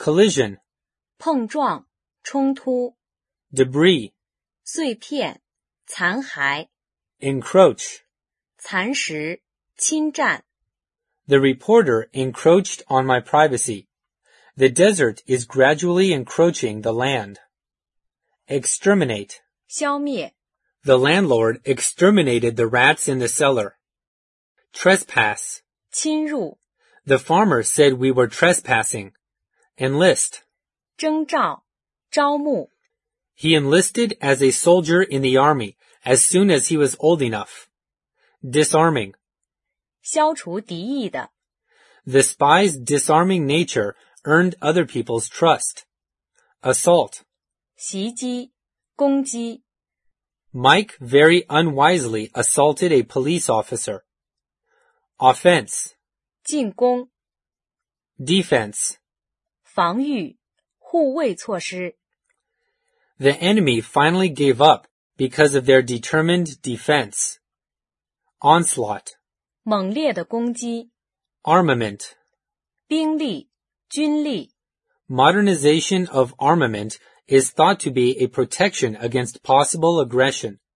collision, 碰撞、冲突、 debris, 碎片、残骸、 encroach. 蚕食、侵占。 The reporter encroached on my privacy. The desert is gradually encroaching the land. Exterminate. 消灭、 The landlord exterminated the rats in the cellar. Trespass. 侵入、 The farmer said we were trespassing. Enlist. 征召、招募、 He enlisted as a soldier in the army as soon as he was old enough. Disarming. 消除敌意的。 The spy's disarming nature earned other people's trust. Assault. 袭击、攻击。 Mike very unwisely assaulted a police officer. Offense. 进攻、 Defense. 防御、护卫措施。 The enemy finally gave up because of their determined defense. Onslaught. 猛烈的攻击。 Armament. 兵力、军力。 Modernization of armament is thought to be a protection against possible aggression.